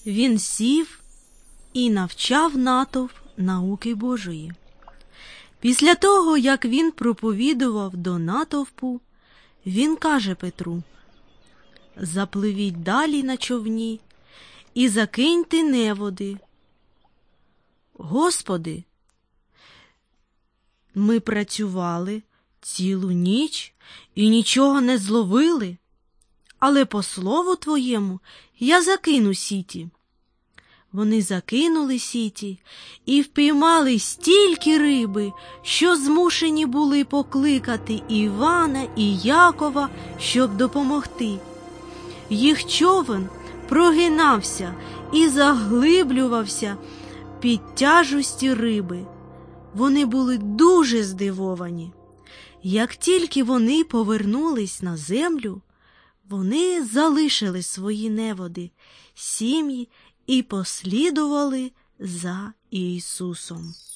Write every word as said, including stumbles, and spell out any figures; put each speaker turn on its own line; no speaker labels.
Він сів і навчав натовп науки Божої. Після того, як він проповідував до натовпу, він каже Петру: «Запливіть далі на човні і закиньте неводи». «Господи, ми працювали цілу ніч і нічого не зловили, але по слову Твоєму я закину сіті». Вони закинули сіті і впіймали стільки риби, що змушені були покликати Івана і Якова, щоб допомогти. Їх човен прогинався і заглиблювався під тяжкістю риби. Вони були дуже здивовані. Як тільки вони повернулись на землю, вони залишили свої неводи, сім'ї і послідували за Ісусом.